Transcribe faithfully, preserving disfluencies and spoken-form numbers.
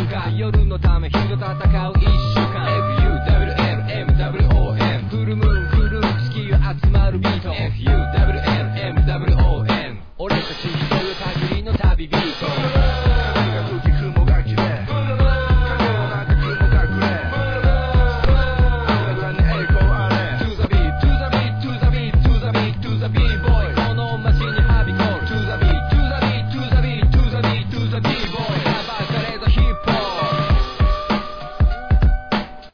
か夜のため昼と戦う一週間 エフユーダブリューエルエムダブリューオーエム フルムーンフルーツ月が集まるビート エフユー